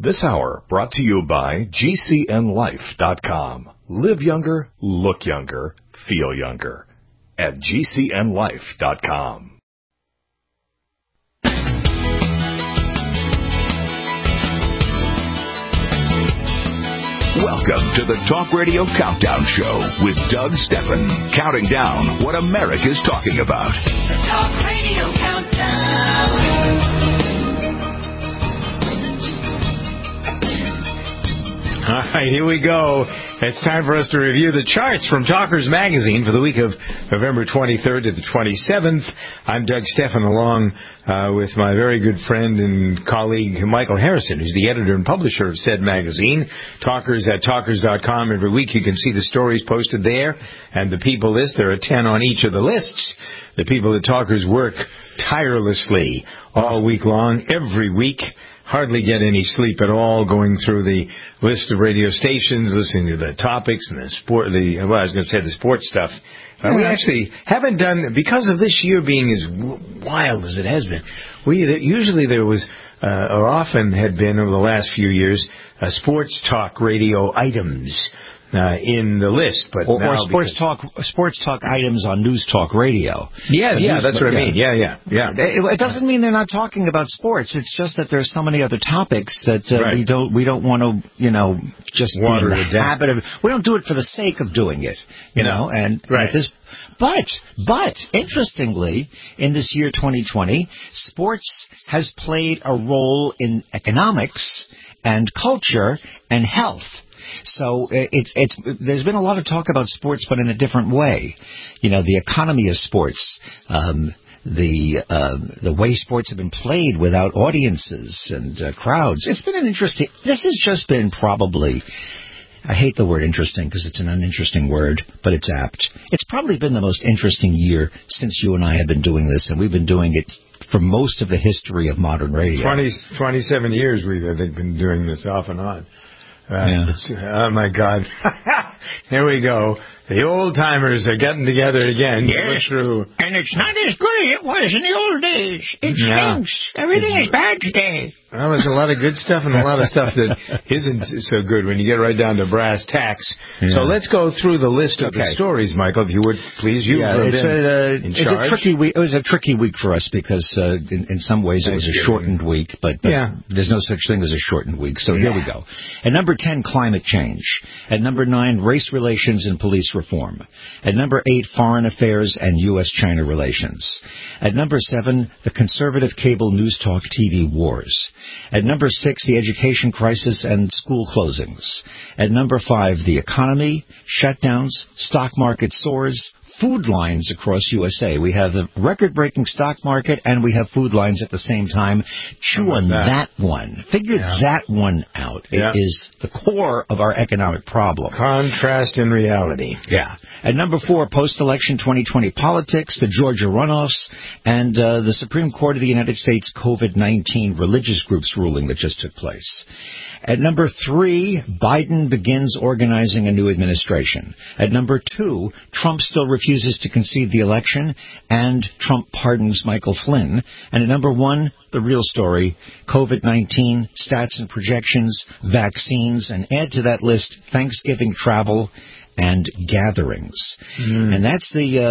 This hour brought to you by GCNLife.com. Live younger, look younger, feel younger. At GCNLife.com. Welcome to the Talk Radio Countdown Show with Doug Steffen, counting down what America's talking about. The Talk Radio Countdown. All right, here we go. It's time for us to review the charts from Talkers Magazine for the week of November 23rd to the 27th. I'm Doug Steffen, along with my very good friend and colleague Michael Harrison, who's the editor and publisher of said magazine. Talkers at Talkers.com. Every week you can see the stories posted there and the people list. There are 10 on each of the lists. The people at Talkers work tirelessly all week long, every week. Hardly get any sleep at all, going through the list of radio stations, listening to the topics and the sports stuff. We actually haven't done, because of this year being as wild as it has been, usually there was, or often had been over the last few years, sports talk radio items in the list, but or sports talk items on News Talk Radio. Yeah, that's what I mean. Yeah. It doesn't mean they're not talking about sports. It's just that there's so many other topics that we don't want to just water be in the habit of. We don't do it for the sake of doing it, But interestingly, in this year 2020, sports has played a role in economics and culture and health. So there's been a lot of talk about sports, but in a different way. The economy of sports, the way sports have been played without audiences and crowds. It's been this has just been probably, I hate the word interesting because it's an uninteresting word, but it's apt. It's probably been the most interesting year since you and I have been doing this, and we've been doing it for most of the history of modern radio. 27 years we've, I think, been doing this off and on. Oh, my God. Here we go. The old-timers are getting together again. Yes, and it's not as good as it was in the old days. It stinks. Everything is bad today. Well, there's a lot of good stuff and a lot of stuff that isn't so good when you get right down to brass tacks. Yeah. So let's go through the list of the stories, Michael, if you would, please. You've been in charge. It's a tricky week. It was a tricky week for us because in some ways it was a shortened week, but there's no such thing as a shortened week. So here we go. At number 10, climate change. At number 9, race relations and police reform. At number 8, foreign affairs and U.S.-China relations. At number 7, the conservative cable news talk TV wars. At number 6, the education crisis and school closings. At number 5, the economy, shutdowns, stock market soars, food lines across USA. We have the record-breaking stock market and we have food lines at the same time. Chew on that one. Figure that one out. It is the core of our economic problem. Contrast in reality. Yeah. At number 4, post-election 2020 politics, the Georgia runoffs, and the Supreme Court of the United States COVID-19 religious groups ruling that just took place. At number 3, Biden begins organizing a new administration. At number 2, Trump still refuses to concede the election, and Trump pardons Michael Flynn. And at number 1, the real story, COVID-19, stats and projections, vaccines, and add to that list Thanksgiving travel and gatherings. And that's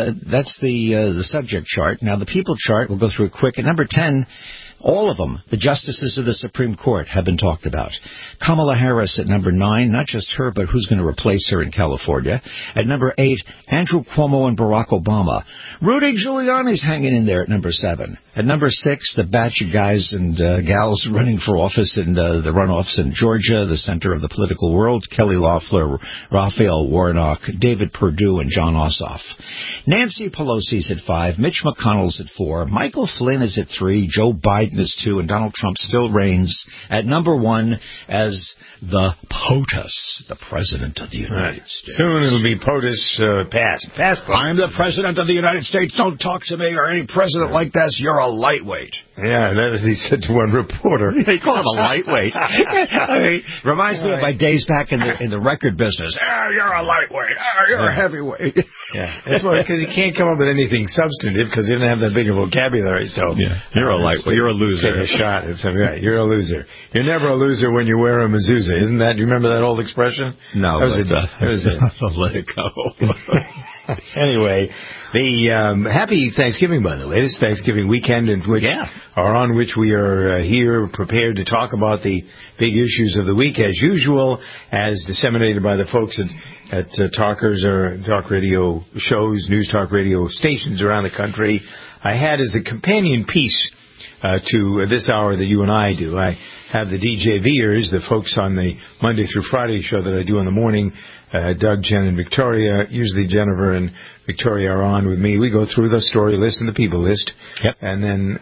the subject chart. Now, the people chart, we'll go through it quick. At number 10, all of them, the justices of the Supreme Court, have been talked about. Kamala Harris at number 9, not just her, but who's going to replace her in California. At number 8, Andrew Cuomo and Barack Obama. Rudy Giuliani's hanging in there at number 7. At number 6, the batch of guys and gals running for office in the runoffs in Georgia, the center of the political world, Kelly Loeffler, Raphael Warnock, David Perdue, and John Ossoff. Nancy Pelosi's at 5, Mitch McConnell's at 4, Michael Flynn is at 3, Joe Biden is 2, and Donald Trump still reigns at number 1 as the POTUS, the President of the United States. Soon it'll be POTUS past. I'm the President of the United States. Don't talk to me or any president like this. You're a lightweight. Yeah, that is, he said to one reporter. They call him a lightweight. I mean, reminds me of my days back in the record business. You're a lightweight. You're a heavyweight. Yeah, because he can't come up with anything substantive because he didn't have that big a vocabulary. So you're a lightweight. You're a take a shot at something. Right, you're a loser. You're never a loser when you wear a mezuzah, isn't that? Do you remember that old expression? No, let it go. Anyway, the happy Thanksgiving, by the way. This Thanksgiving weekend, on which we are here prepared to talk about the big issues of the week, as usual, as disseminated by the folks at talkers or talk radio shows, news talk radio stations around the country. I had as a companion piece to this hour that you and I do. I have the DJ Viers, the folks on the Monday through Friday show that I do in the morning. Doug, Jen, and Victoria. Usually Jennifer and Victoria are on with me. We go through the story list and the people list. Yep. And then,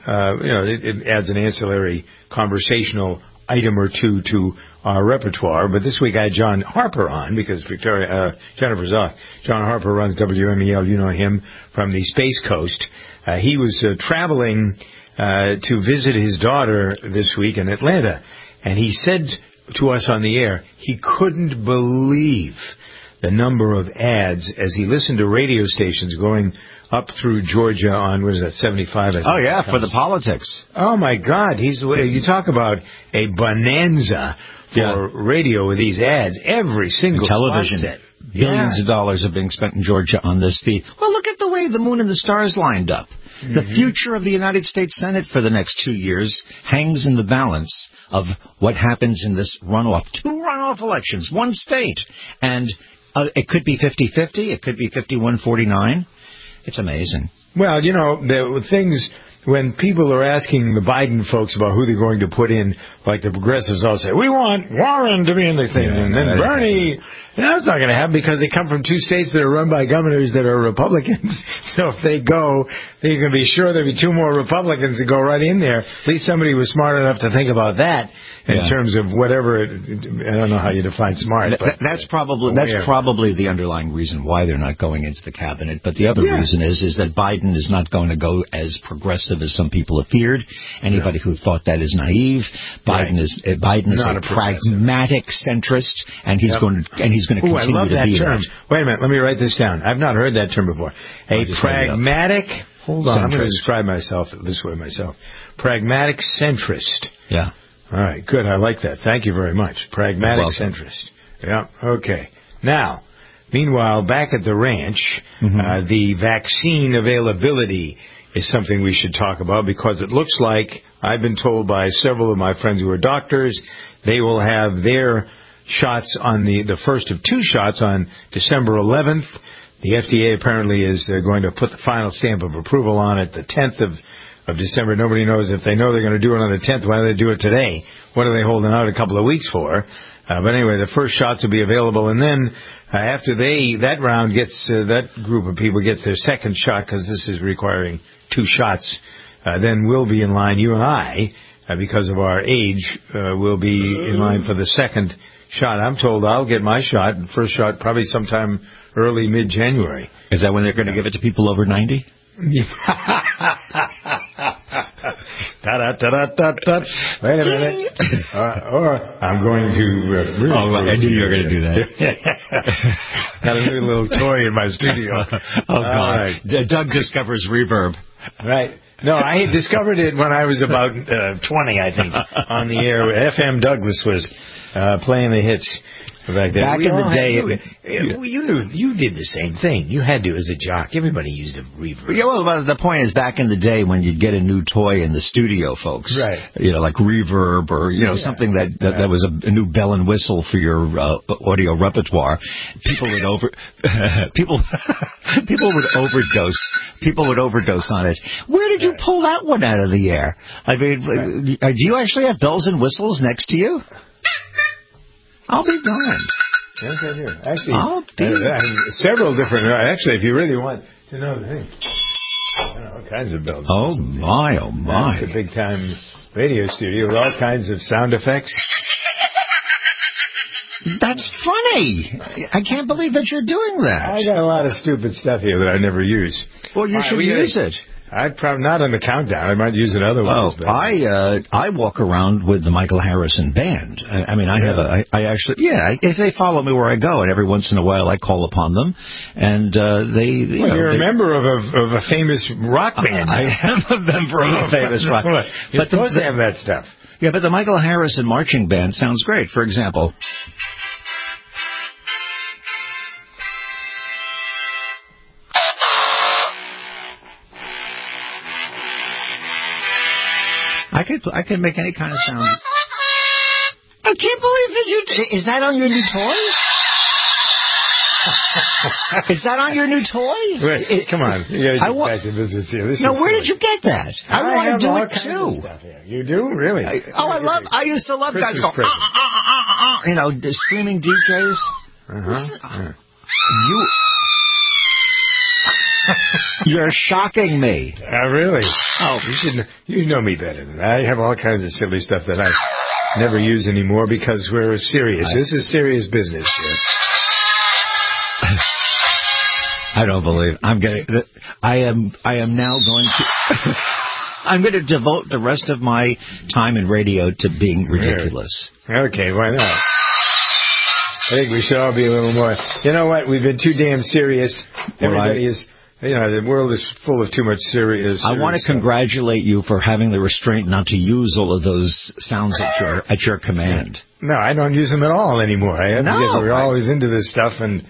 it adds an ancillary conversational item or two to our repertoire. But this week I had John Harper on because Jennifer's off. John Harper runs WMEL. You know him from the Space Coast. He was traveling to visit his daughter this week in Atlanta. And he said to us on the air he couldn't believe the number of ads as he listened to radio stations going up through Georgia on, what is that, 75? I think. Oh, yeah, for the politics. Oh, my God. You talk about a bonanza for radio with these ads. Every single television. Set. Billions of dollars are being spent in Georgia on this feed. Well, look at the way the moon and the stars lined up. Mm-hmm. The future of the United States Senate for the next 2 years hangs in the balance of what happens in this runoff. 2 runoff elections, 1 state. And it could be 50-50. It could be 51-49. It's amazing. Well, the things, when people are asking the Biden folks about who they're going to put in, like the progressives all say, we want Warren to be in the thing, and then Bernie. That's not going to happen because they come from 2 states that are run by governors that are Republicans. So if they go, they can be sure there'll be 2 more Republicans that go right in there. At least somebody was smart enough to think about that. In terms of whatever, I don't know how you define smart. But that's probably the underlying reason why they're not going into the cabinet. But the other reason is that Biden is not going to go as progressive as some people have feared. Anybody who thought that is naive. Biden is a pragmatic centrist, and he's going to continue to be I love that term. Wait a minute, let me write this down. I've not heard that term before. A pragmatic. Hold on, I'm going to describe myself this way myself. Pragmatic centrist. Yeah. All right, good. I like that. Thank you very much. Pragmatic centrist. Yeah, okay. Now, meanwhile, back at the ranch, the vaccine availability is something we should talk about because it looks like, I've been told by several of my friends who are doctors, they will have their shots on the first of 2 shots on December 11th. The FDA apparently is going to put the final stamp of approval on it the 10th of December. Nobody knows if they know they're going to do it on the 10th. Why do they do it today? What are they holding out a couple of weeks for? But anyway, the first shots will be available, and then after that round gets that group of people gets their second shot because this is requiring 2 shots. Then we'll be in line. You and I, because of our age, will be in line for the second shot. I'm told I'll get my shot, first shot, probably sometime early mid-January. Is that when they're going to give it to people over 90? Wait a minute. Or I'm going to... I knew you were going to do that. Got a new little toy in my studio. Oh, God. Right. Doug discovers reverb. Right. No, I discovered it when I was about 20, I think, on the air. FM Douglas was playing the hits. Back in the day, you did the same thing. You had to as a jock. Everybody used a reverb. Yeah, well, the point is, back in the day when you'd get a new toy in the studio, folks, right? Like reverb or something that was a new bell and whistle for your audio repertoire. People would overdose on it. Where did you pull that one out of the air? I mean, do you actually have bells and whistles next to you? I'll be darned. Yes, I do. Actually, several different. Actually, if you really want to know the thing, all kinds of bells. Oh my! It's a big time radio studio with all kinds of sound effects. That's funny. I can't believe that you're doing that. I got a lot of stupid stuff here that I never use. Well, you should use it. I'd probably not on the countdown. I might use it otherwise. Well, I walk around with the Michael Harrison Band. I mean, if they follow me where I go, and every once in a while I call upon them, and you're a member of a famous rock band. I am a member of a famous rock band. You're supposed to have that stuff. Yeah, but the Michael Harrison Marching Band sounds great. For example. I could make any kind of sound. I can't believe that is that on your new toy? Is that on your new toy? Wait, come on. You got to get back to business here. Where did you get that? I want to do it too. Stuff here. You do? Really? I used to love guys go, the screaming DJs. You're shocking me. Really? Oh, you know me better than that. I have all kinds of silly stuff that I never use anymore because we're serious. This is serious business here. I don't believe I am now going to. I'm going to devote the rest of my time in radio to being ridiculous. Okay, why not? I think we should all be a little more. You know what? We've been too damn serious. Everybody is. The world is full of too much serious. I want to congratulate you for having the restraint not to use all of those sounds at your command. No, I don't use them at all anymore. We're always into this stuff, and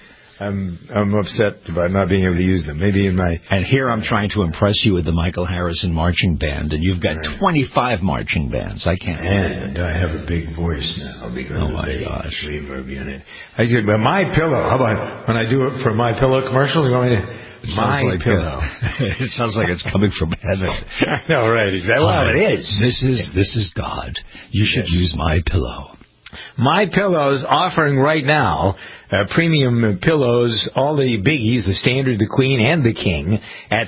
I'm upset about not being able to use them. Maybe in my... And here I'm trying to impress you with the Michael Harrison Marching Band, and you've got 25 marching bands. I can't believe it. And I have a big voice now because of the gosh. reverb unit. But My Pillow, how about when I do it for My Pillow commercial? You want me to... My Pillow. It sounds like it's coming from heaven. I know, right? Exactly. Well, it is. This is God. You should use My Pillow. My Pillow's offering right now premium pillows, all the biggies, the Standard, the Queen, and the King, at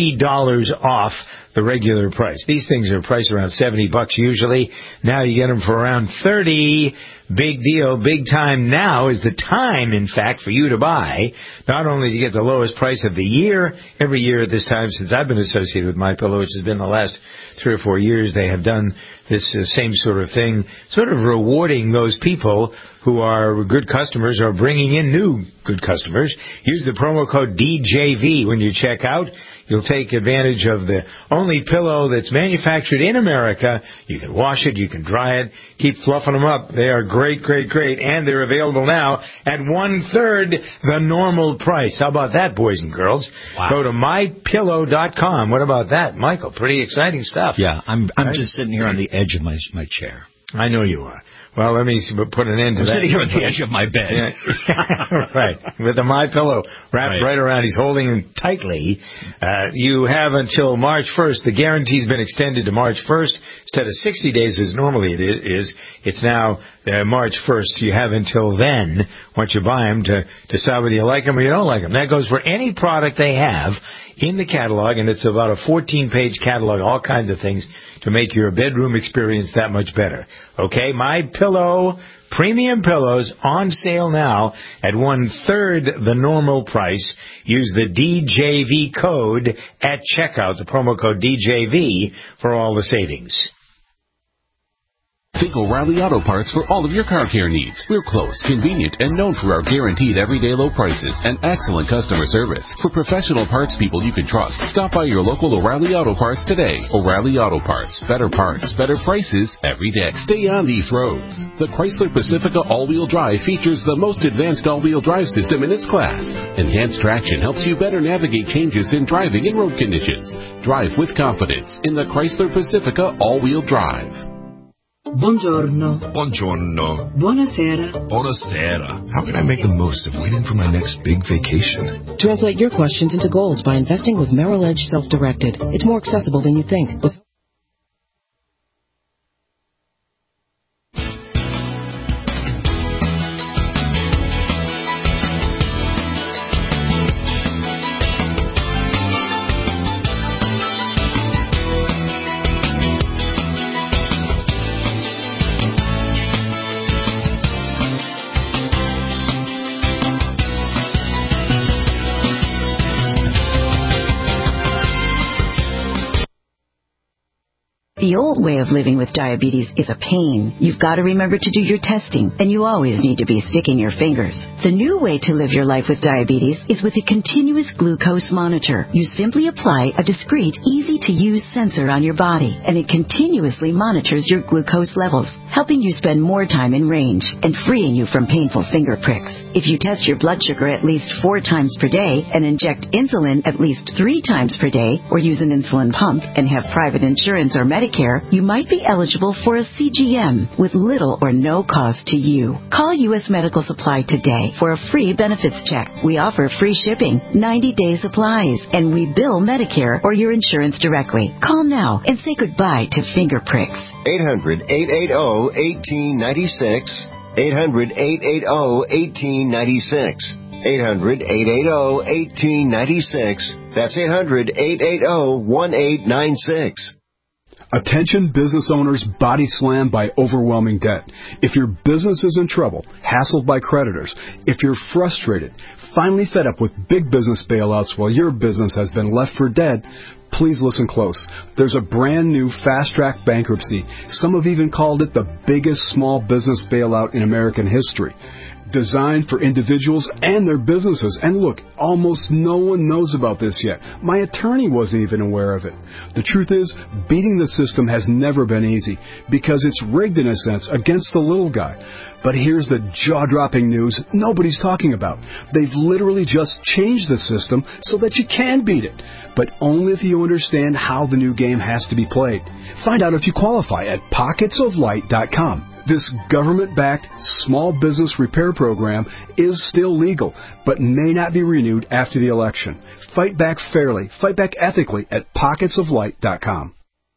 $40 off the regular price. These things are priced around $70 usually. Now you get them for around $30. Big deal, big time. Now is the time, in fact, for you to buy. Not only to get the lowest price of the year, every year at this time since I've been associated with My Pillow, which has been the last 3 or 4 years, they have done this same sort of thing, sort of rewarding those people who are good customers or bringing in new good customers. Use the promo code DJV when you check out. You'll take advantage of the only pillow that's manufactured in America. You can wash it, you can dry it, keep fluffing them up. They are great, great, great, and they're available now at 1/3 the normal price. How about that, boys and girls? Wow. Go to mypillow.com. What about that, Michael? Pretty exciting stuff. Yeah, I'm just sitting here on the edge of my chair. I know you are. Well, let me put an end to that. I'm sitting here at the edge of my bed. Yeah. Right. With the My Pillow wrapped right around. He's holding him tightly. You have until March 1st. The guarantee's been extended to March 1st. Instead of 60 days as normally it is, it's now March 1st. You have until then, once you buy them, to decide whether you like them or you don't like them. That goes for any product they have in the catalog, and it's about a 14-page catalog, all kinds of things to make your bedroom experience that much better. Okay, My Pillow premium pillows on sale now at 1/3 the normal price. Use the DJV code at checkout, the promo code DJV, for all the savings. Think O'Reilly Auto Parts for all of your car care needs. We're close, convenient, and known for our guaranteed everyday low prices and excellent customer service. For professional parts people you can trust, stop by your local O'Reilly Auto Parts today. O'Reilly Auto Parts. Better parts, better prices every day. Stay on these roads. The Chrysler Pacifica all-wheel drive features the most advanced all-wheel drive system in its class. Enhanced traction helps you better navigate changes in driving and road conditions. Drive with confidence in the Chrysler Pacifica all-wheel drive. Buongiorno. Buongiorno. Buonasera. Buonasera. How can I make the most of waiting for my next big vacation? Translate your questions into goals by investing with Merrill Edge Self-Directed. It's more accessible than you think. The old way of living with diabetes is a pain. You've got to remember to do your testing, and you always need to be sticking your fingers. The new way to live your life with diabetes is with a continuous glucose monitor. You simply apply a discreet, easy-to-use sensor on your body, and it continuously monitors your glucose levels, helping you spend more time in range and freeing you from painful finger pricks. If you test your blood sugar at least 4 times per day and inject insulin at least 3 times per day, or use an insulin pump and have private insurance or Medicare, you might be eligible for a CGM with little or no cost to you. Call U.S. Medical Supply today for a free benefits check. We offer free shipping, 90-day supplies, and we bill Medicare or your insurance directly. Call now and say goodbye to finger pricks. 800-880-1896. 800-880-1896. 800-880-1896. That's 800-880-1896. Attention business owners body slammed by overwhelming debt. If your business is in trouble, hassled by creditors, if you're frustrated, finally fed up with big business bailouts while your business has been left for dead, please listen close. There's a brand new fast-track bankruptcy. Some have even called it the biggest small business bailout in American history. Designed for individuals and their businesses. And look, almost no one knows about this yet. My attorney wasn't even aware of it. The truth is, beating the system has never been easy because it's rigged in a sense against the little guy. But here's the jaw-dropping news nobody's talking about. They've literally just changed the system so that you can beat it, but only if you understand how the new game has to be played. Find out if you qualify at pocketsoflight.com. This government-backed small business repair program is still legal, but may not be renewed after the election. Fight back fairly, fight back ethically at pocketsoflight.com.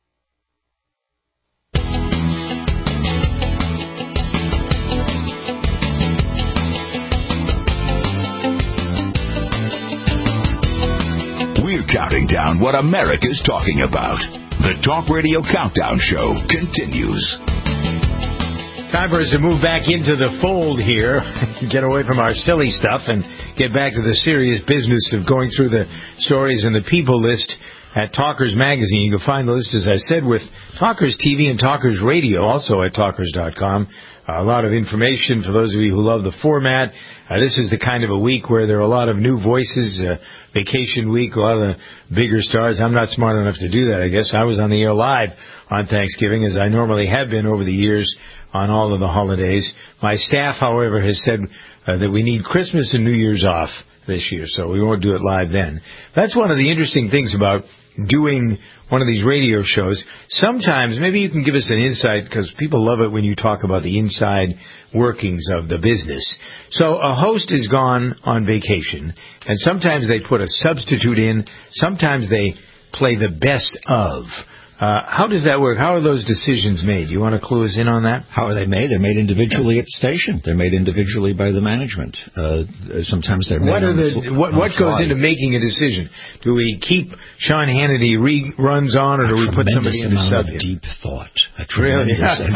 We're counting down what America's talking about. The Talk Radio Countdown Show continues. Time for us to move back into the fold here, get away from our silly stuff, and get back to the serious business of going through the stories and the people list at Talkers Magazine. You can find the list, as I said, with Talkers TV and Talkers Radio, also at Talkers.com. A lot of information for those of you who love the format. This is the kind of a week where there are a lot of new voices, vacation week, a lot of the bigger stars. I'm not smart enough to do that, I guess. I was on the air live on Thanksgiving, as I normally have been over the years on all of the holidays. My staff, however, has said that we need Christmas and New Year's off this year, so we won't do it live then. That's one of the interesting things about doing one of these radio shows. Sometimes, maybe you can give us an insight, because people love it when you talk about the inside workings of the business. So a host is gone on vacation, and sometimes they put a substitute in, sometimes they play the best of. How does that work? How are those decisions made? You want to clue us in on that? How are they made? They're made individually at the station. They're made individually by the management. Sometimes they're made What goes into making a decision? Do we keep Sean Hannity reruns on, or do we put somebody in the subject? Deep thought. Really?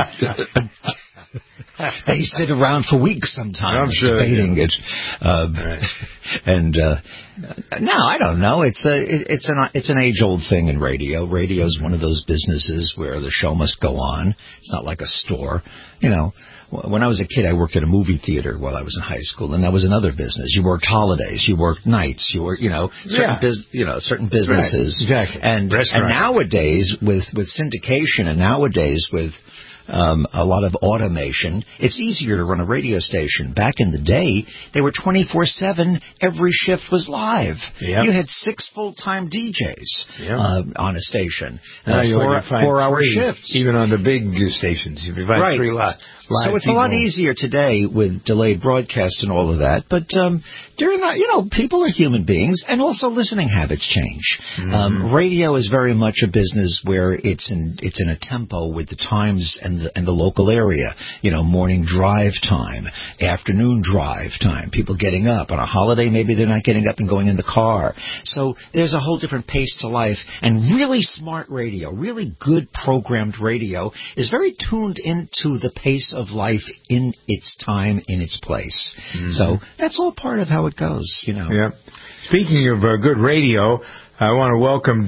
They sit around for weeks sometimes debating it. No, I don't know. It's an age-old thing in radio. Radio is one of those businesses where the show must go on. It's not like a store. You know, when I was a kid, I worked at a movie theater while I was in high school, and that was another business. You worked holidays, you worked nights, you worked, certain businesses. Right, exactly. And nowadays with syndication, and nowadays with a lot of automation, it's easier to run a radio station. Back in the day, they were 24/7. Every shift was live. Yep. You had 6 full-time DJs on a station. Now you find 4-hour shifts. Even on the big stations. You find 3 live. So it's a lot easier today with delayed broadcast and all of that. But during that, people are human beings, and also listening habits change. Mm-hmm. Radio is very much a business where it's in a tempo with the times and the local area. Morning drive time, afternoon drive time, people getting up. On a holiday, maybe they're not getting up and going in the car. So there's a whole different pace to life. And really smart radio, really good programmed radio is very tuned into the pace of life in its time, in its place. Mm-hmm. So that's all part of how it goes, Yeah. Speaking of good radio, I want to welcome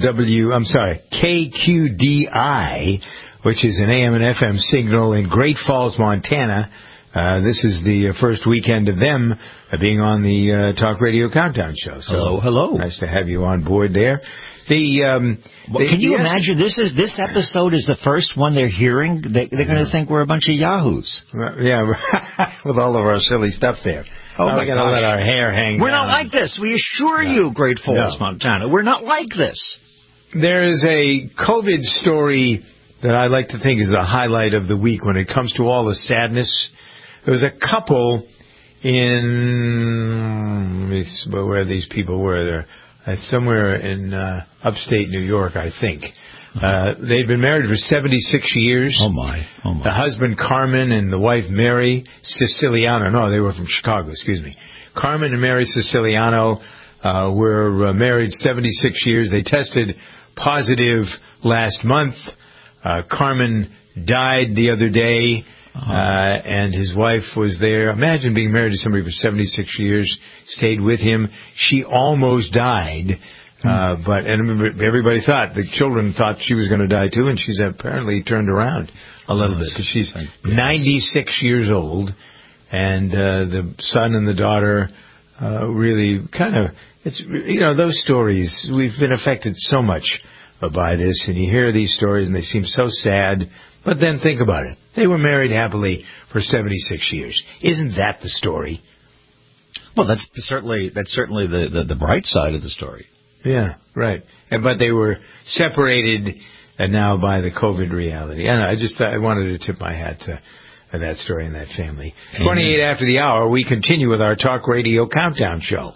KQDI, which is an AM and FM signal in Great Falls, Montana. This is the first weekend of them being on the Talk Radio Countdown show. So hello. Nice to have you on board there. Can you imagine this episode is the first one they're hearing? They're going to think we're a bunch of yahoos. Yeah, with all of our silly stuff there. Oh, my God. We're going to let our hair hang We're down. not like this. We assure you, Great Falls, Montana. We're not like this. There is a COVID story that I like to think is the highlight of the week when it comes to all the sadness. There was a couple where these people were. They're somewhere in upstate New York, I think. They'd been married for 76 years. Oh, my. The husband, Carmen, and the wife, Mary Siciliano. No, they were from Chicago, excuse me. Carmen and Mary Siciliano were married 76 years. They tested positive last month. Carmen died the other day, and his wife was there. Imagine being married to somebody for 76 years, stayed with him. She almost died. But everybody thought, the children thought she was going to die too, and she's apparently turned around a little bit because she's 96 years old, and the son and the daughter really kind of, it's, those stories, we've been affected so much by this, and you hear these stories and they seem so sad, but then think about it. They were married happily for 76 years. Isn't that the story? Well, that's certainly the bright side of the story. Yeah, right. But they were separated now by the COVID reality. And I wanted to tip my hat to that story and that family. 28 after the hour, we continue with our Talk Radio Countdown show.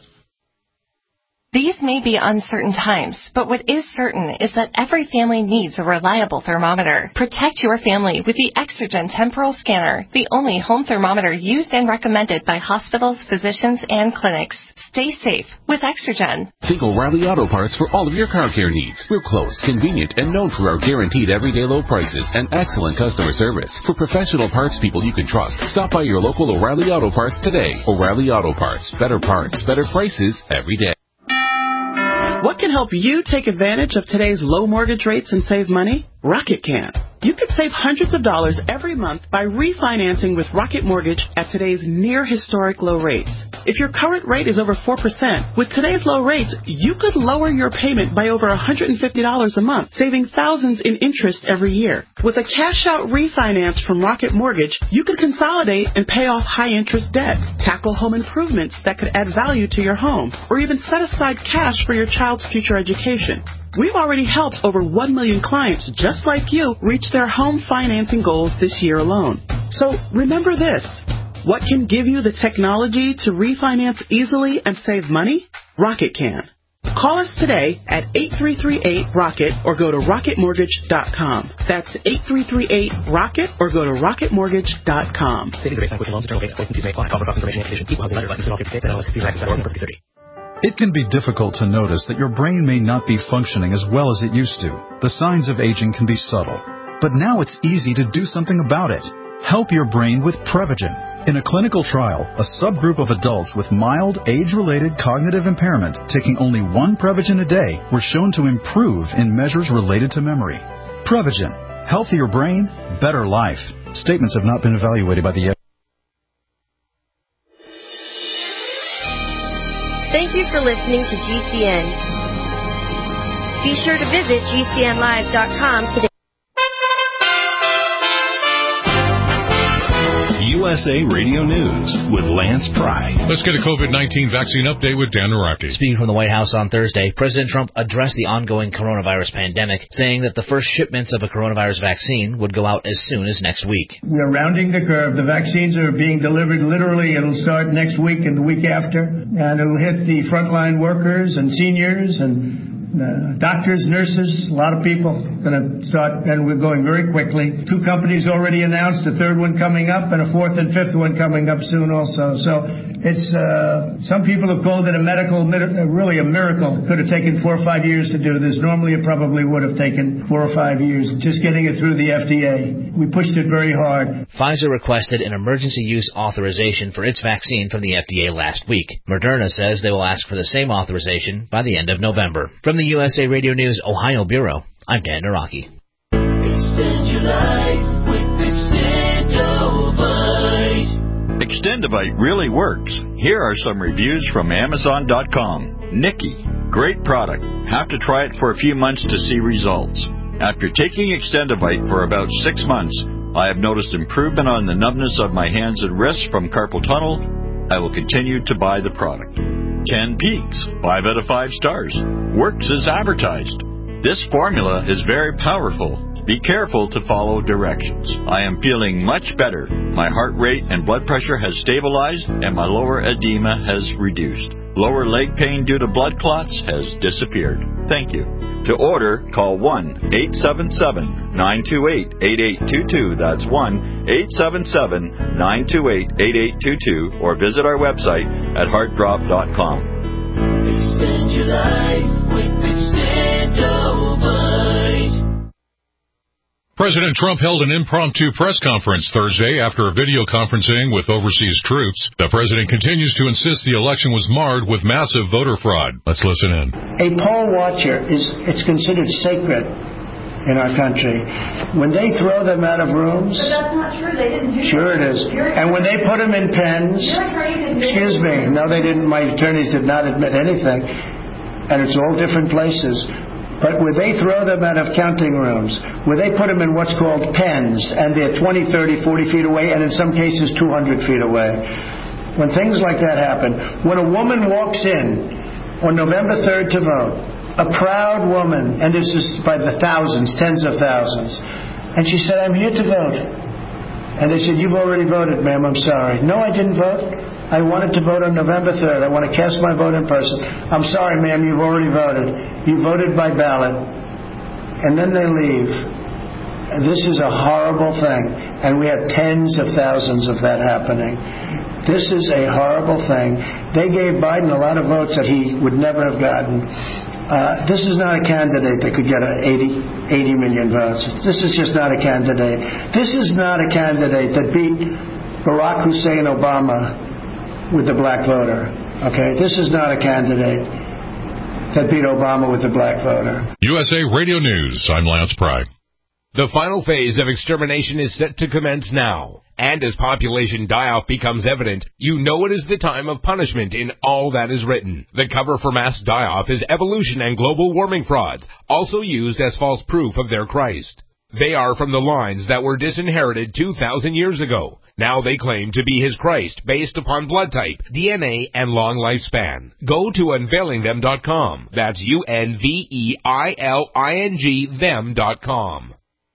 These may be uncertain times, but what is certain is that every family needs a reliable thermometer. Protect your family with the Exergen Temporal Scanner, the only home thermometer used and recommended by hospitals, physicians, and clinics. Stay safe with Exergen. Think O'Reilly Auto Parts for all of your car care needs. We're close, convenient, and known for our guaranteed everyday low prices and excellent customer service. For professional parts people you can trust, stop by your local O'Reilly Auto Parts today. O'Reilly Auto Parts. Better parts, better prices every day. What can help you take advantage of today's low mortgage rates and save money? Rocket can. You could save hundreds of dollars every month by refinancing with Rocket Mortgage at today's near historic low rates. If your current rate is over 4%, with today's low rates, you could lower your payment by over $150 a month, saving thousands in interest every year. With a cash-out refinance from Rocket Mortgage, you could consolidate and pay off high-interest debt, tackle home improvements that could add value to your home, or even set aside cash for your child's future education. We've already helped over 1 million clients just like you reach their home financing goals this year alone. So remember this. What can give you the technology to refinance easily and save money? Rocket can. Call us today at 8338-ROCKET or go to rocketmortgage.com. That's 8338-ROCKET or go to rocketmortgage.com. Savings based on quick loans, internal data, points and fees may apply. Offer cost information and conditions. Equal housing lender. License in all 50 states. NMLS 60 It can be difficult to notice that your brain may not be functioning as well as it used to. The signs of aging can be subtle. But now it's easy to do something about it. Help your brain with Prevagen. In a clinical trial, a subgroup of adults with mild age-related cognitive impairment taking only one Prevagen a day were shown to improve in measures related to memory. Prevagen. Healthier brain, better life. Statements have not been evaluated by the FDA. Thank you for listening to GCN. Be sure to visit GCNlive.com today. USA Radio News with Lance Pry. Let's get a COVID-19 vaccine update with Dan Araki. Speaking from the White House on Thursday, President Trump addressed the ongoing coronavirus pandemic, saying that the first shipments of a coronavirus vaccine would go out as soon as next week. We are rounding the curve. The vaccines are being delivered literally. It'll start next week and the week after, and it'll hit the frontline workers and seniors and doctors, nurses, a lot of people going to start, and we're going very quickly. 2 companies already announced, a 3rd one coming up, and a 4th and 5th one coming up soon also. So it's, some people have called it really a miracle. It could have taken 4 or 5 years to do this. Normally it probably would have taken 4 or 5 years, just getting it through the FDA. We pushed it very hard. Pfizer requested an emergency use authorization for its vaccine from the FDA last week. Moderna says they will ask for the same authorization by the end of November. From the the USA Radio News Ohio Bureau, I'm Dan Naraki. Extend your life with Extendovite. Extendovite really works. Here are some reviews from Amazon.com. Nikki, great product. Have to try it for a few months to see results. After taking Extendovite for about 6 months, I have noticed improvement on the numbness of my hands and wrists from carpal tunnel. I will continue to buy the product. Ken Peaks, 5 out of 5 stars. Works as advertised. This formula is very powerful. Be careful to follow directions. I am feeling much better. My heart rate and blood pressure has stabilized and my lower edema has reduced. Lower leg pain due to blood clots has disappeared. Thank you. To order, call 1-877-928-8822. That's 1-877-928-8822. Or visit our website at heartdrop.com. Extend your life with Extendovite. President Trump held an impromptu press conference Thursday after a video conferencing with overseas troops. The president continues to insist the election was marred with massive voter fraud. Let's listen in. A poll watcher it's considered sacred in our country. When they throw them out of rooms... But that's not true. They didn't do that. Sure it is. And when they put them in pens... Your attorney didn't Excuse me. No, they didn't. My attorneys did not admit anything. And it's all different places. But where they throw them out of counting rooms, where they put them in what's called pens, and they're 20, 30, 40 feet away, and in some cases 200 feet away. When things like that happen, when a woman walks in on November 3rd to vote, a proud woman, and this is by the thousands, tens of thousands, and she said, I'm here to vote. And they said, you've already voted, ma'am, I'm sorry. No, I didn't vote. I wanted to vote on November 3rd. I want to cast my vote in person. I'm sorry, ma'am, you've already voted. You voted by ballot. And then they leave. This is a horrible thing. And we have tens of thousands of that happening. This is a horrible thing. They gave Biden a lot of votes that he would never have gotten. This is not a candidate that could get 80 million votes. This is just not a candidate. This is not a candidate that beat Barack Hussein Obama with the black voter. Okay? This is not a candidate that beat Obama with the black voter. USA Radio News, I'm Lance Pry. The final phase of extermination is set to commence now. And as population die-off becomes evident, you know it is the time of punishment in all that is written. The cover for mass die-off is evolution and global warming frauds, also used as false proof of their Christ. They are from the lines that were disinherited 2,000 years ago. Now they claim to be his Christ based upon blood type, DNA, and long lifespan. Go to unveilingthem.com. That's UNVEILING them.com.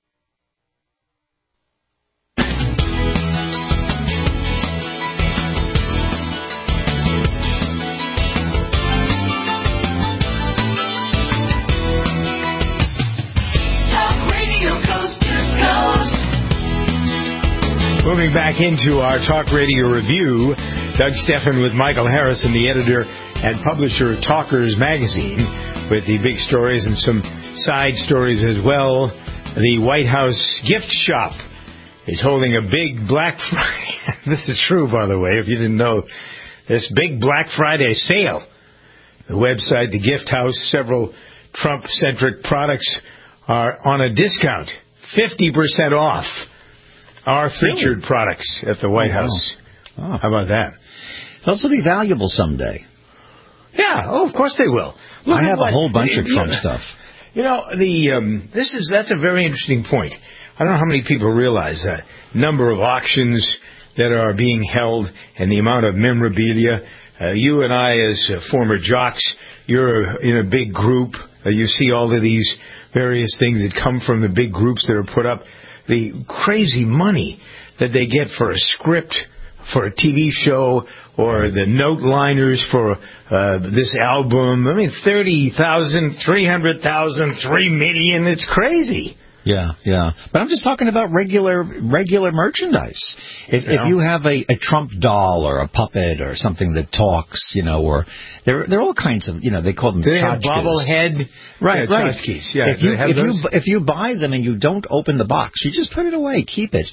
Moving back into our Talk Radio Review, Doug Steffen with Michael Harrison, the editor and publisher of Talkers Magazine, with the big stories and some side stories as well. The White House gift shop is holding a big Black Friday. This is true, by the way, if you didn't know. This big Black Friday sale. The website, the gift house, several Trump-centric products are on a discount, 50% off. Our featured products at the White House. Oh. How about that? Those will be valuable someday. Yeah. Oh, of course they will. I have a whole bunch of Trump stuff. You know, that's a very interesting point. I don't know how many people realize that number of auctions that are being held and the amount of memorabilia. You and I, as former jocks, you're in a big group. You see all of these various things that come from the big groups that are put up. The crazy money that they get for a script, for a TV show, or the note liners for this album. I mean, 30,000, 300,000, 3 million. It's crazy. Yeah. But I'm just talking about regular merchandise. If you have a Trump doll or a puppet or something that talks, or there are all kinds of, they call them tchotchkes. Bobblehead. Right. Tchotchkes. Yeah. If you buy them and you don't open the box, you just put it away, keep it.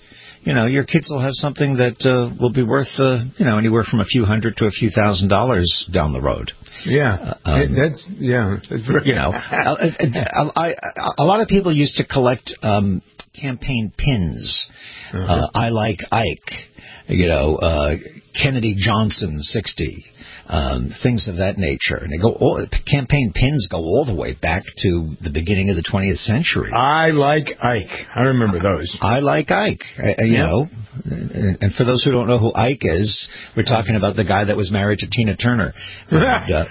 your kids will have something that will be worth, anywhere from a few $100 to a few $1,000s down the road. Yeah, that's very... A lot of people used to collect campaign pins. I like Ike. Kennedy Johnson 60. Things of that nature. And campaign pins go all the way back to the beginning of the 20th century. I like Ike. I remember those. I like Ike. And for those who don't know who Ike is, we're talking about the guy that was married to Tina Turner. And,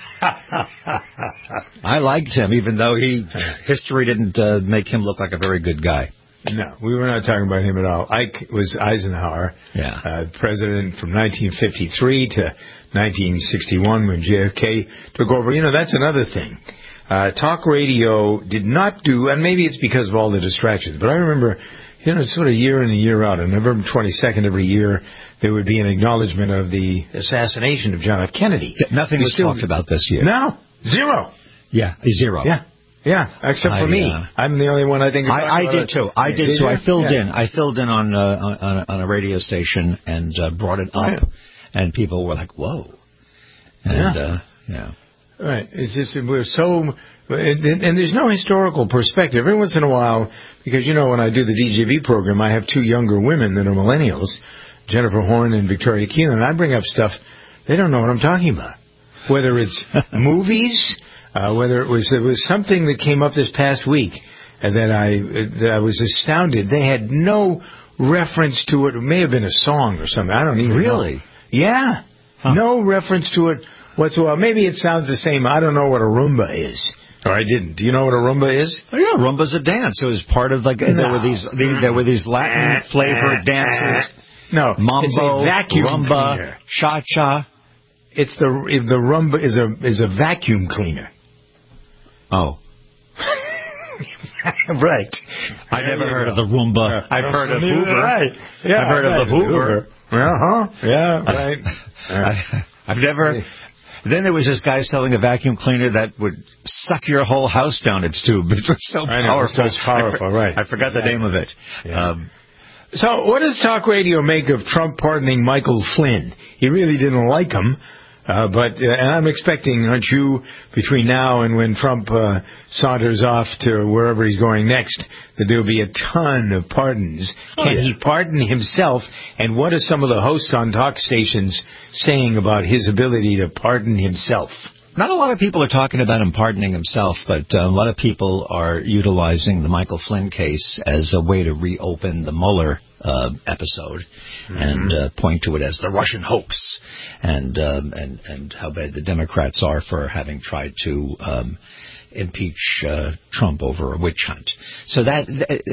I liked him, even though history didn't make him look like a very good guy. No, we were not talking about him at all. Ike was Eisenhower, president from 1953 to 1961 when JFK took over. That's another thing. Talk radio did not do, and maybe it's because of all the distractions, but I remember, sort of year in and year out, on November 22nd every year, there would be an acknowledgement of the assassination of John F. Kennedy. Nothing was talked about this year. No, zero. Yeah, zero. Yeah, except for me. I'm the only one I think. I did too. I filled in. I filled in on a radio station and brought it up, and people were like, "Whoa!" And right. It's just we're so, and there's no historical perspective. Every once in a while, because when I do the DJV program, I have two younger women that are millennials, Jennifer Horn and Victoria Keelan, and I bring up stuff they don't know what I'm talking about, whether it's movies. Whether it was something that came up this past week that I was astounded. They had no reference to it. It may have been a song or something. I don't even know. Really? Yeah. Huh. No reference to it whatsoever. Maybe it sounds the same. I don't know what a Rumba is. Or I didn't. Do you know what a Rumba is? Oh, yeah, Rumba's a dance. It was part of there were these Latin flavored dances. No, Mambo, it's a vacuum Rumba, cleaner. Cha-cha. It's the Rumba is a vacuum cleaner. Oh. Right. I never heard of the Roomba. I've heard of Hoover. Right. Yeah, I've heard of the Hoover. Yeah, right. I've never... Then there was this guy selling a vacuum cleaner that would suck your whole house down its tube. It was so powerful. It's powerful, right. I forgot the name of it. Yeah. So what does talk radio make of Trump pardoning Michael Flynn? He really didn't like him. But I'm expecting, aren't you, between now and when Trump saunters off to wherever he's going next, that there'll be a ton of pardons. Can he pardon himself? And what are some of the hosts on talk stations saying about his ability to pardon himself? Not a lot of people are talking about him pardoning himself, but a lot of people are utilizing the Michael Flynn case as a way to reopen the Mueller episode and point to it as the Russian hoax and how bad the Democrats are for having tried to impeach Trump over a witch hunt. So that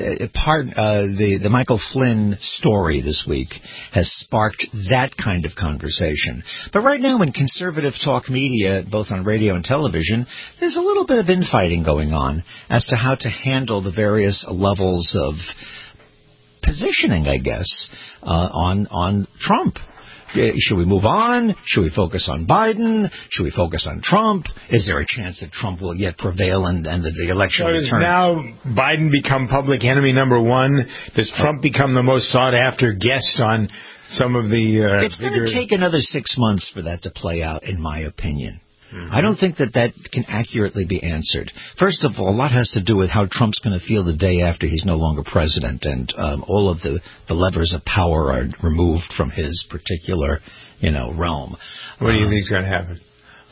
the Michael Flynn story this week has sparked that kind of conversation. But right now in conservative talk media, both on radio and television, there's a little bit of infighting going on as to how to handle the various levels of positioning, I guess, on Trump. Should we move on? Should we focus on Biden? Should we focus on Trump? Is there a chance that Trump will yet prevail and the election return? So does now Biden become public enemy number one? Does Trump become the most sought-after guest on some of the It's going to take another 6 months for that to play out, in my opinion. I don't think that can accurately be answered. First of all, a lot has to do with how Trump's going to feel the day after he's no longer president, and all of the levers of power are removed from his particular, realm. What do you think is going to happen?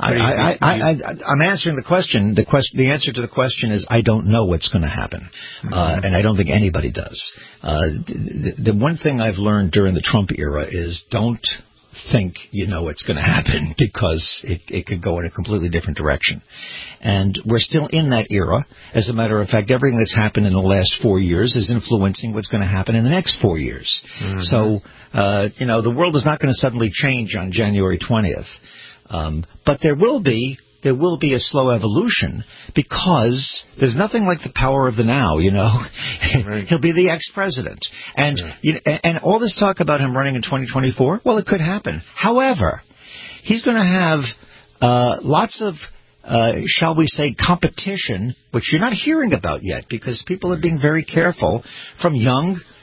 I'm answering the question. The answer to the question is I don't know what's going to happen, and I don't think anybody does. The one thing I've learned during the Trump era is don't think you know what's going to happen, because it could go in a completely different direction. And we're still in that era. As a matter of fact, everything that's happened in the last 4 years is influencing what's going to happen in the next 4 years. So, the world is not going to suddenly change on January 20th. But there will be a slow evolution, because there's nothing like the power of the now, Right. He'll be the ex-president. And and all this talk about him running in 2024, well, it could happen. However, he's going to have lots of, shall we say, competition, which you're not hearing about yet, because people are being very careful, from young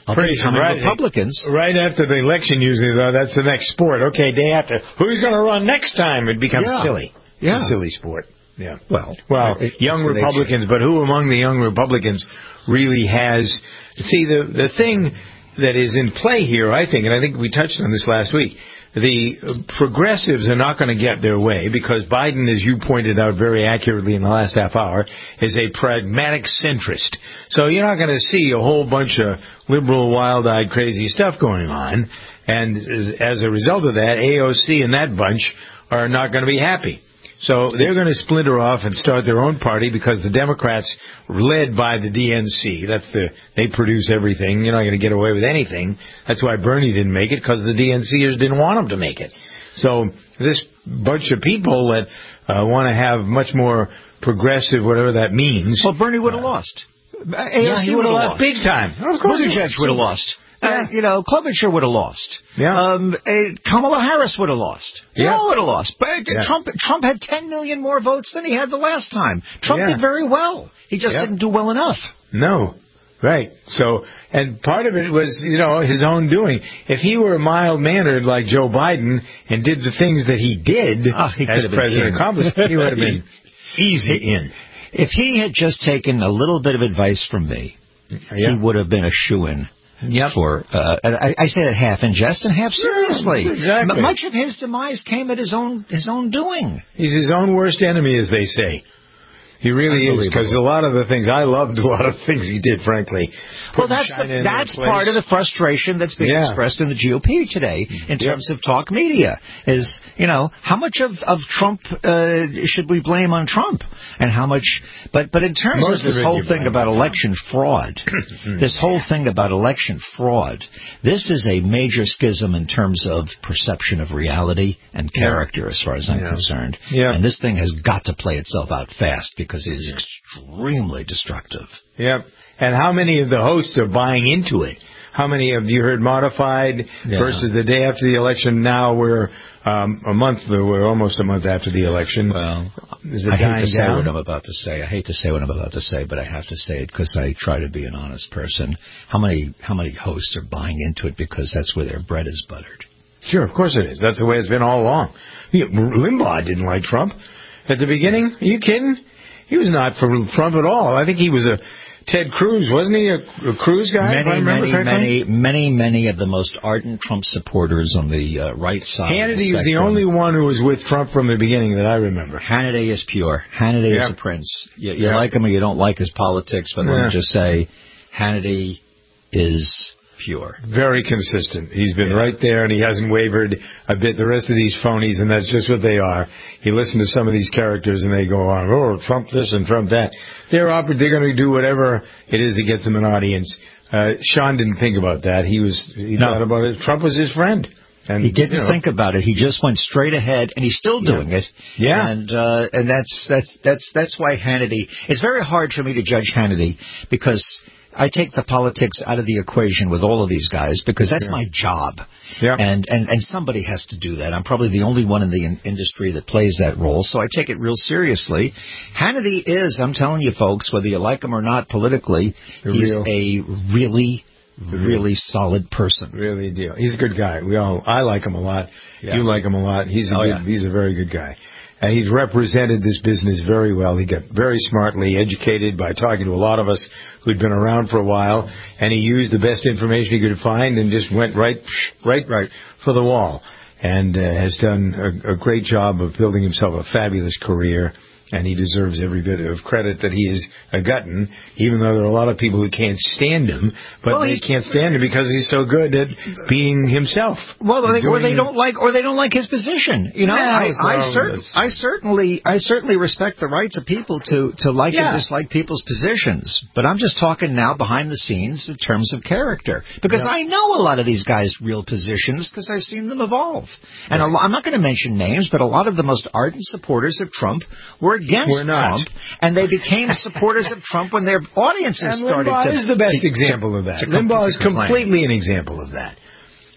Pretty surprising. Republicans. Right after the election, usually, though, that's the next sport. Okay, day after. Who's going to run next time? It becomes silly. Yeah. It's a silly sport. Yeah. Well, young Republicans, but who among the young Republicans really has... See, the thing that is in play here, I think, and I think we touched on this last week, the progressives are not going to get their way because Biden, as you pointed out very accurately in the last half hour, is a pragmatic centrist. So you're not going to see a whole bunch of liberal, wild-eyed, crazy stuff going on. And as a result of that, AOC and that bunch are not going to be happy. So they're going to splinter off and start their own party because the Democrats, led by the DNC, they produce everything. You're not going to get away with anything. That's why Bernie didn't make it, because the DNCers didn't want him to make it. So this bunch of people that want to have much more progressive, whatever that means. Well, Bernie would have lost. AOC would have lost big time. Of course, Buttigieg would have lost. Klobuchar would have lost. Yeah. Kamala Harris would have lost. They all would have lost. But Yeah. Trump had 10 million more votes than he had the last time. Trump did very well. He just didn't do well enough. No. Right. So, and part of it was, his own doing. If he were mild-mannered like Joe Biden and did the things that he did as president accomplished, he would have been easy in. If he had just taken a little bit of advice from me, he would have been a shoo-in. For I say that half in jest and half seriously. Exactly. But much of his demise came at his own doing. He's his own worst enemy, as they say. He really is, because a lot of the things, I loved a lot of things he did, frankly. Well, that's part of the frustration that's being expressed in the GOP today in terms of talk media. Is, how much of Trump should we blame on Trump? And how much... But in terms of this whole thing about election fraud, this is a major schism in terms of perception of reality and character, as far as I'm concerned. And this thing has got to play itself out fast, because it is extremely destructive. Yep. And how many of the hosts are buying into it? How many have you heard modified versus the day after the election? Now we're we're almost a month after the election. Well, I hate to say what I'm about to say. I hate to say what I'm about to say, but I have to say it because I try to be an honest person. How many hosts are buying into it because that's where their bread is buttered? Sure, of course it is. That's the way it's been all along. Limbaugh didn't like Trump at the beginning. Are you kidding? He was not for Trump at all. I think he was a Ted Cruz, wasn't he? A Cruz guy? Many of the most ardent Trump supporters on the right side. Hannity was the only one who was with Trump from the beginning that I remember. Hannity is pure. Hannity is a prince. You like him or you don't like his politics, but let me just say, Hannity is pure. Very consistent. He's been right there, and he hasn't wavered a bit. The rest of these phonies, and that's just what they are. You listen to some of these characters, and they go on, Trump this and Trump that. They're going to do whatever it is that gets them an audience. Sean didn't think about that. He thought about it. Trump was his friend. And he didn't think about it. He just went straight ahead, and he's still doing it. Yeah. And that's why Hannity. It's very hard for me to judge Hannity because I take the politics out of the equation with all of these guys because that's my job. Yeah. And somebody has to do that. I'm probably the only one in the industry that plays that role, so I take it real seriously. Hannity is, I'm telling you folks, whether you like him or not politically, he's a really solid person. Really deal. He's a good guy. I like him a lot. Yeah. You like him a lot. He's a very good guy. He's represented this business very well. He got very smartly educated by talking to a lot of us who'd been around for a while, and he used the best information he could find and just went right for the wall, and has done a great job of building himself a fabulous career. And he deserves every bit of credit that he has gotten, even though there are a lot of people who can't stand him, but they can't stand him because he's so good at being himself. Well, or they don't like his position. I certainly respect the rights of people to like and dislike people's positions, but I'm just talking now behind the scenes in terms of character, because I know a lot of these guys' real positions because I've seen them evolve. And I'm not going to mention names, but a lot of the most ardent supporters of Trump were against Trump, and they became supporters of Trump when their audiences started to... Limbaugh is the best example of that. Limbaugh is completely an example of that.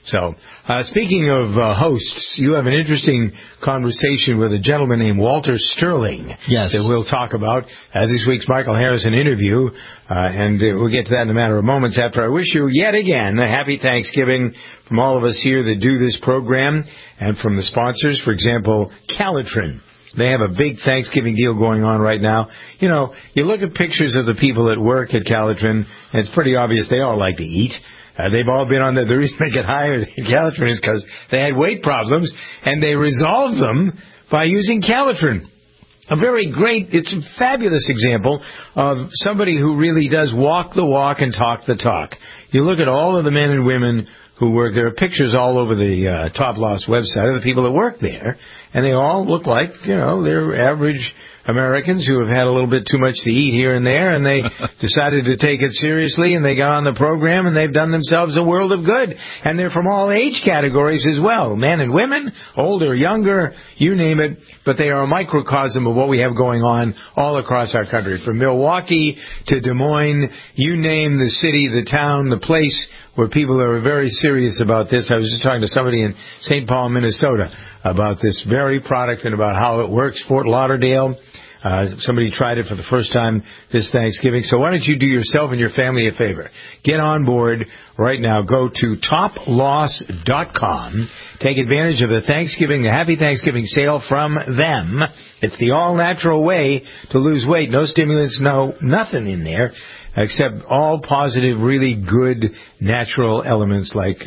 So, speaking of hosts, you have an interesting conversation with a gentleman named Walter Sterling. Yes. That we'll talk about this week's Michael Harrison interview, and we'll get to that in a matter of moments after I wish you yet again a happy Thanksgiving from all of us here that do this program and from the sponsors. For example, Calitrin. They have a big Thanksgiving deal going on right now. You know, you look at pictures of the people that work at Calitrin, and it's pretty obvious they all like to eat. They've all been on the reason they get hired at Calitrin is because they had weight problems, and they resolved them by using Calitrin. It's a fabulous example of somebody who really does walk the walk and talk the talk. You look at all of the men and women who work. There are pictures all over the Top Loss website of the people that work there, and they all look like, they're average Americans who have had a little bit too much to eat here and there, and they decided to take it seriously, and they got on the program, and they've done themselves a world of good. And they're from all age categories as well, men and women, older, younger, you name it, but they are a microcosm of what we have going on all across our country. From Milwaukee to Des Moines, you name the city, the town, the place where people are very serious about this. I was just talking to somebody in St. Paul, Minnesota, about this very product and about how it works. Fort Lauderdale, somebody tried it for the first time this Thanksgiving. So why don't you do yourself and your family a favor? Get on board right now. Go to toploss.com. Take advantage of the Happy Thanksgiving sale from them. It's the all-natural way to lose weight. No stimulants, nothing in there, except all positive, really good natural elements like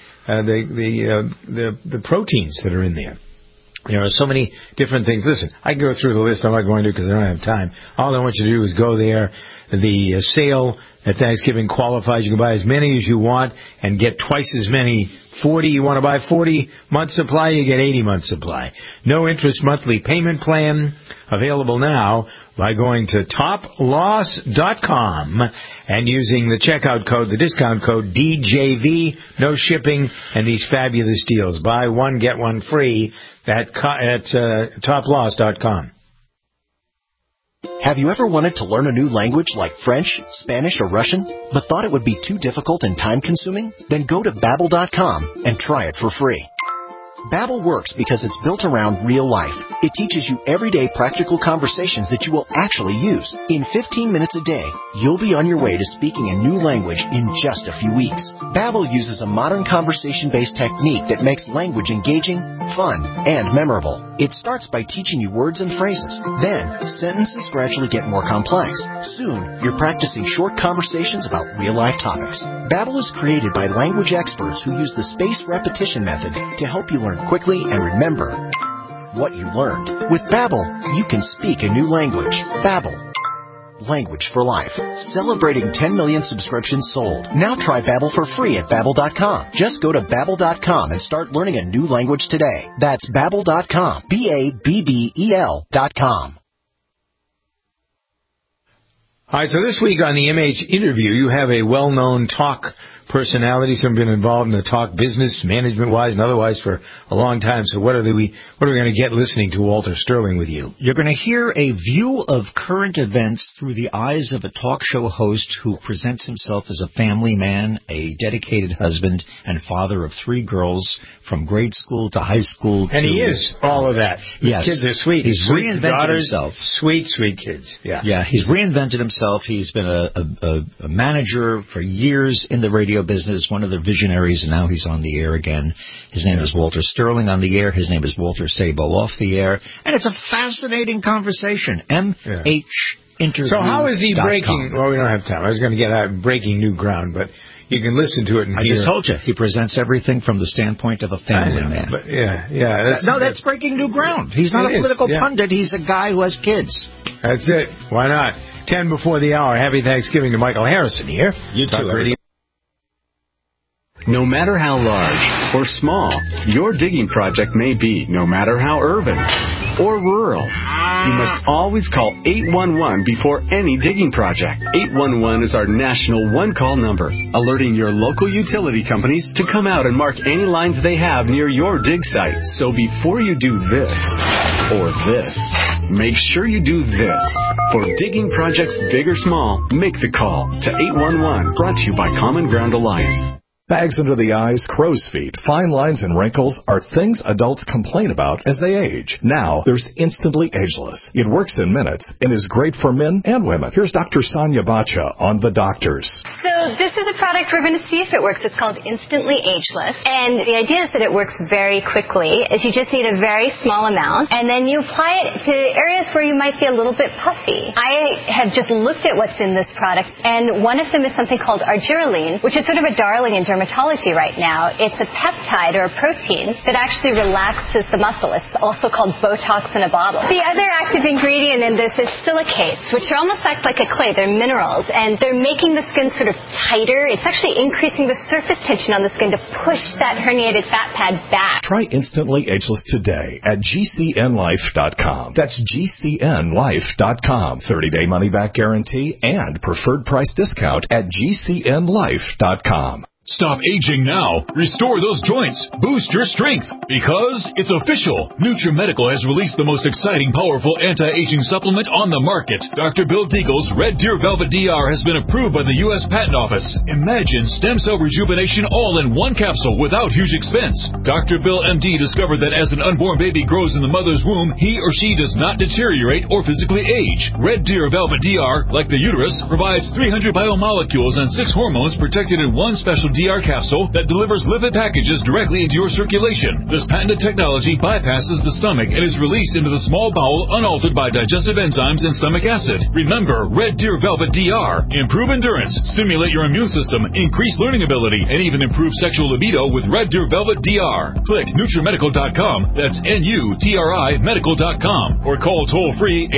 the proteins that are in there. There are so many different things. Listen, I can go through the list. I'm not going to because I don't have time. All I want you to do is go there. The sale at Thanksgiving qualifies. You can buy as many as you want and get twice as many. 40, you want to buy 40-month supply, you get 80-month supply. No interest monthly payment plan available now by going to toploss.com and using the checkout code, the discount code DJV, no shipping, and these fabulous deals. Buy one, get one free at toploss.com. Have you ever wanted to learn a new language like French, Spanish, or Russian, but thought it would be too difficult and time-consuming? Then go to Babbel.com and try it for free. Babbel works because it's built around real life. It teaches you everyday practical conversations that you will actually use. In 15 minutes a day, you'll be on your way to speaking a new language in just a few weeks. Babbel uses a modern conversation-based technique that makes language engaging, fun, and memorable. It starts by teaching you words and phrases. Then, sentences gradually get more complex. Soon, you're practicing short conversations about real-life topics. Babbel is created by language experts who use the spaced repetition method to help you learn quickly and remember what you learned. With Babbel, you can speak a new language. Babbel. Language for life. Celebrating 10 million subscriptions sold. Now try Babbel for free at Babbel.com. Just go to Babbel.com and start learning a new language today. That's Babbel.com. Babbel.com. All right, so this week on the MH interview, you have a well-known talk personality, some been involved in the talk business, management-wise and otherwise for a long time. So what are we going to get listening to Walter Sterling with you? You're going to hear a view of current events through the eyes of a talk show host who presents himself as a family man, a dedicated husband, and father of 3 girls from grade school to high school. And he is all of that. Yes. The kids are sweet. He's reinvented himself. Sweet, sweet kids. Yeah, he's reinvented himself. He's been a manager for years in the radio business, one of the visionaries, and now he's on the air again. His name is Walter Sterling on the air. His name is Walter Sabo off the air. And it's a fascinating conversation. MH Interview. So how is he breaking? Well, we don't have time. I was going to get out breaking new ground, but you can listen to it and hear. I just told you. He presents everything from the standpoint of a family man. But that's breaking new ground. He's not a political pundit. He's a guy who has kids. That's it. Why not? 10 before the hour. Happy Thanksgiving to Michael Harrison here. You too, Radio. No matter how large or small your digging project may be, no matter how urban or rural, you must always call 811 before any digging project. 811 is our national one-call number, alerting your local utility companies to come out and mark any lines they have near your dig site. So before you do this or this, make sure you do this. For digging projects big or small, make the call to 811, brought to you by Common Ground Alliance. Bags under the eyes, crow's feet, fine lines, and wrinkles are things adults complain about as they age. Now, there's Instantly Ageless. It works in minutes and is great for men and women. Here's Dr. Sonia Bacha on The Doctors. So this is a product we're going to see if it works. It's called Instantly Ageless. And the idea is that it works very quickly, is you just need a very small amount, and then you apply it to areas where you might be a little bit puffy. I have just looked at what's in this product, and one of them is something called argireline, which is sort of a darling in dermatology right now. It's a peptide or a protein that actually relaxes the muscle. It's also called Botox in a bottle. The other active ingredient in this is silicates, which are almost act like a clay. They're minerals, and they're making the skin sort of tighter. It's actually increasing the surface tension on the skin to push that herniated fat pad back. Try Instantly Ageless today at GCNlife.com. That's GCNlife.com. 30-day money-back guarantee and preferred price discount at GCNlife.com. Stop aging now. Restore those joints. Boost your strength. Because it's official. NutriMedical has released the most exciting, powerful anti-aging supplement on the market. Dr. Bill Deagle's Red Deer Velvet DR has been approved by the U.S. Patent Office. Imagine stem cell rejuvenation all in one capsule without huge expense. Dr. Bill MD discovered that as an unborn baby grows in the mother's womb, he or she does not deteriorate or physically age. Red Deer Velvet DR, like the uterus, provides 300 biomolecules and 6 hormones protected in one special DR capsule that delivers lipid packages directly into your circulation. This patented technology bypasses the stomach and is released into the small bowel unaltered by digestive enzymes and stomach acid. Remember, Red Deer Velvet DR. Improve endurance, stimulate your immune system, increase learning ability, and even improve sexual libido with Red Deer Velvet DR. Click NutriMedical.com, that's NUTRI Medical.com, or call toll-free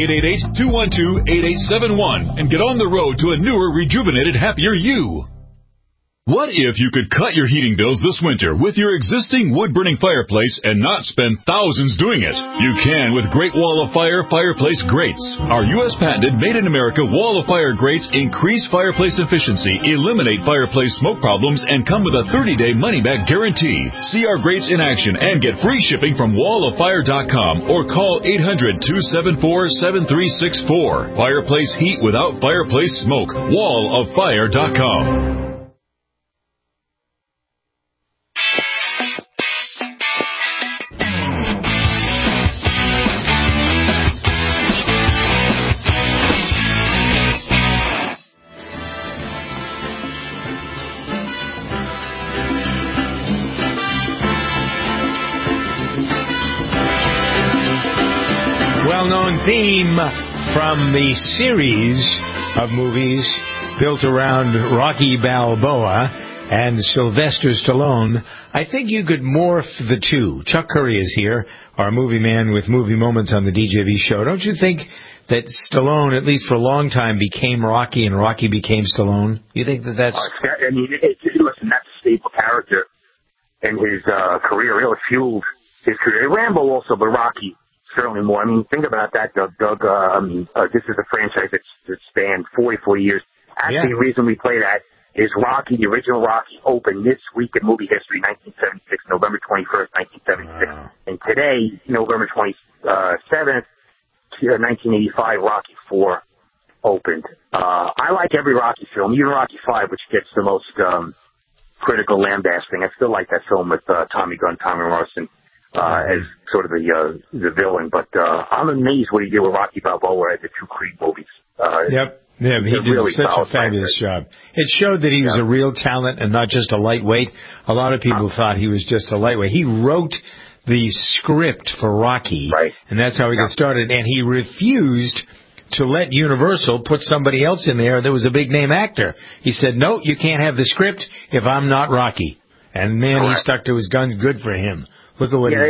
888-212-8871 and get on the road to a newer, rejuvenated, happier you. What if you could cut your heating bills this winter with your existing wood-burning fireplace and not spend thousands doing it? You can with Great Wall of Fire fireplace grates. Our U.S. patented made-in-America Wall of Fire grates increase fireplace efficiency, eliminate fireplace smoke problems, and come with a 30-day money-back guarantee. See our grates in action and get free shipping from walloffire.com or call 800-274-7364. Fireplace heat without fireplace smoke. walloffire.com. Well-known theme from the series of movies built around Rocky Balboa and Sylvester Stallone. I think you could morph the two. Chuck Curry is here, our movie man with Movie Moments on the DJV show. Don't you think that Stallone, at least for a long time, became Rocky and Rocky became Stallone? You think that that's... I mean, listen, that's a staple character in his career. Really fueled his career. Rambo also, but Rocky certainly more. I mean, think about that, Doug. This is a franchise that's spanned 44 years. Actually, the reason we play that is Rocky, the original Rocky, opened this week in movie history, 1976, November 21st, 1976. Wow. And today, November 27th, 1985, Rocky IV opened. I like every Rocky film, even Rocky V, which gets the most critical lambasting. I still like that film with Tommy Gunn, Tommy Morrison, as sort of the villain. But I'm amazed what he did with Rocky Balboa at the two Creed movies. He did really such a fabulous job. It showed that he was a real talent and not just a lightweight. A lot of people thought he was just a lightweight. He wrote the script for Rocky, and that's how he got started. And he refused to let Universal put somebody else in there that was a big-name actor. He said, no, you can't have the script if I'm not Rocky. And, man, he stuck to his guns. Good for him. Look at what he did.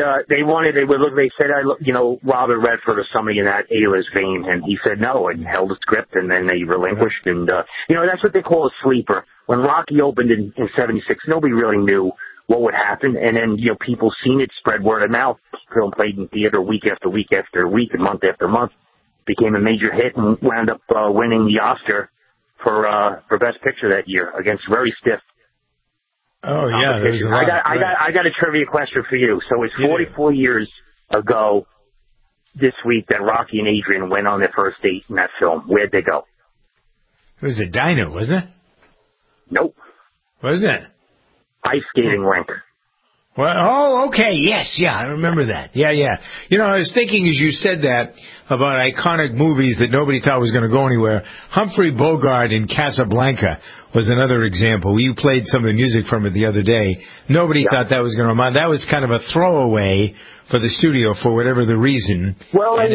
They said, Robert Redford or somebody in that A-list vein, and he said no and held the script, and then they relinquished. And, that's what they call a sleeper. When Rocky opened in 76, nobody really knew what would happen. And then, people seen it, spread word of mouth. Film played in theater week after week after week and month after month. Became a major hit and wound up winning the Oscar for Best Picture that year against very stiff. Oh, yeah. I got a trivia question for you. So it's 44 years ago this week that Rocky and Adrian went on their first date in that film. Where'd they go? It was a diner, wasn't it? Nope. Wasn't it? ice skating rink. Well, oh, okay, yes, yeah, I remember that. Yeah. You know, I was thinking as you said that about iconic movies that nobody thought was going to go anywhere. Humphrey Bogart in Casablanca was another example. You played some of the music from it the other day. Nobody thought that was going to amount. That was kind of a throwaway for the studio for whatever the reason. Well, back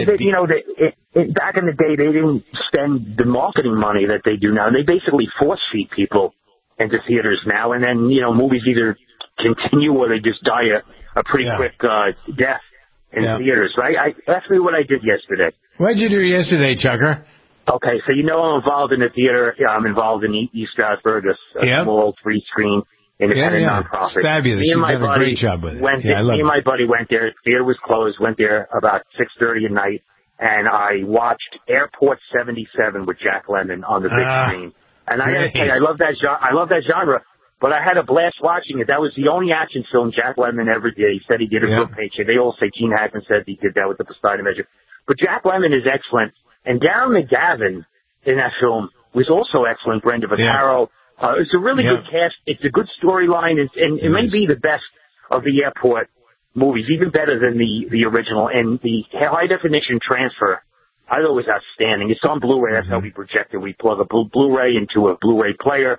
in the day, they didn't spend the marketing money that they do now. They basically force feed people into theaters now, and then, movies either continue or they just die a pretty quick death in theaters, right? Ask me what I did yesterday. What did you do yesterday, Chucker? Okay, so I'm involved in the theater. Yeah, I'm involved in East Stroudsburg, a small 3-screen independent nonprofit. It's fabulous. You've done a great job with it. Me and my buddy went there. The theater was closed. Went there about 6:30 at night, and I watched Airport 77 with Jack Lemmon on the big screen. And I gotta say, I love that genre. But I had a blast watching it. That was the only action film Jack Lemmon ever did. He said he did it for a paycheck. They all say Gene Hackman said he did that with the Poseidon Measure. But Jack Lemmon is excellent. And Darren McGavin in that film was also excellent, Brenda Vaccaro. It's a really good cast. It's a good storyline. And it may be the best of the Airport movies, even better than the original. And the high-definition transfer, I thought was outstanding. It's on Blu-ray. That's how we project it. We plug a Blu-ray into a Blu-ray player.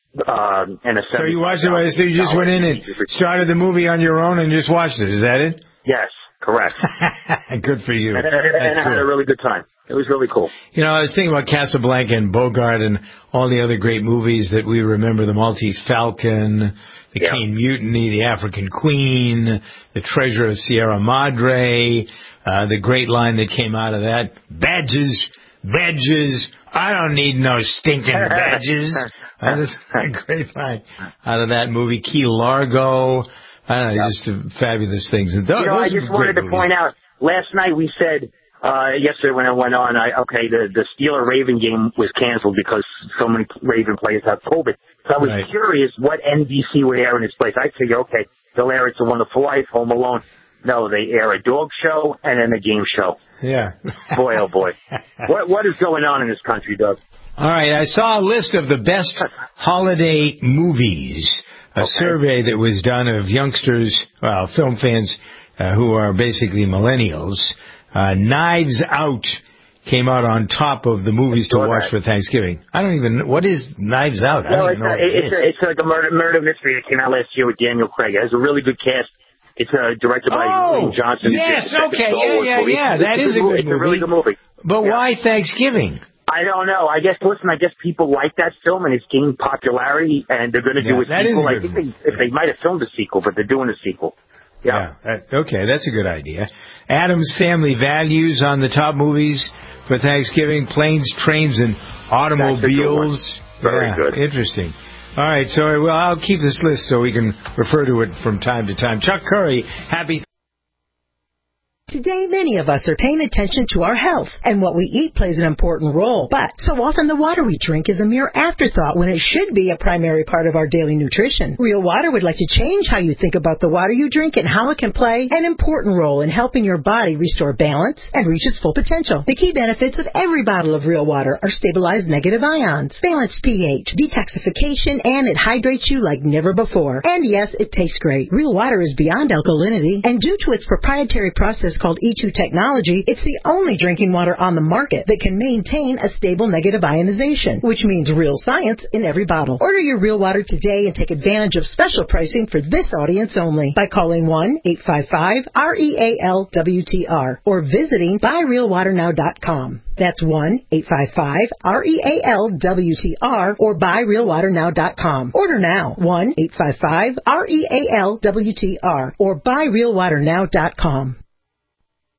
So you watched it. So you just went in and started the movie on your own and just watched it. Is that it? Yes, correct. Good for you. And I had a really good time. It was really cool. I was thinking about Casablanca and Bogart and all the other great movies that we remember: The Maltese Falcon, The Caine Mutiny, The African Queen, The Treasure of Sierra Madre. The great line that came out of that: badges. I don't need no stinking badges. That's a great line out of that movie. Key Largo. I don't know, just fabulous things. And I just wanted to point out, last night we said, yesterday when I went on, the Steeler-Raven game was canceled because so many Raven players have COVID. So I was curious what NBC would air in its place. I figured, okay, they'll air It's a Wonderful Life, Home Alone. No, they air a dog show and then a game show. Yeah. Boy, oh boy. What is going on in this country, Doug? All right, I saw a list of the best holiday movies, a survey that was done of youngsters, film fans who are basically millennials. Knives Out came out on top of the movies to watch for Thanksgiving. I don't even know. What is Knives Out? It's like a murder mystery that came out last year with Daniel Craig. It has a really good cast. It's directed by William Johnson. Yes, okay, yeah. That is a good movie. It's a really good movie. But why Thanksgiving? I don't know. I guess people like that film, and it's gained popularity, and they're going to do a sequel. I think they might have filmed a sequel, but they're doing a sequel. Yeah. Okay, that's a good idea. Addams Family Values on the top movies for Thanksgiving. Planes, Trains, and Automobiles. Very good. Interesting. All right, so I'll keep this list so we can refer to it from time to time. Chuck Curry, happy Today, many of us are paying attention to our health, and what we eat plays an important role. But so often the water we drink is a mere afterthought when it should be a primary part of our daily nutrition. Real Water would like to change how you think about the water you drink and how it can play an important role in helping your body restore balance and reach its full potential. The key benefits of every bottle of Real Water are stabilized negative ions, balanced pH, detoxification, and it hydrates you like never before. And yes, it tastes great. Real Water is beyond alkalinity, and due to its proprietary process called E2 technology, it's the only drinking water on the market that can maintain a stable negative ionization, which means real science in every bottle. Order your Real Water today and take advantage of special pricing for this audience only by calling 1-855-REAL-WTR or visiting buyrealwaternow.com. That's 1-855-REAL-WTR or buyrealwaternow.com. Order now. 1-855-REAL-WTR or buyrealwaternow.com.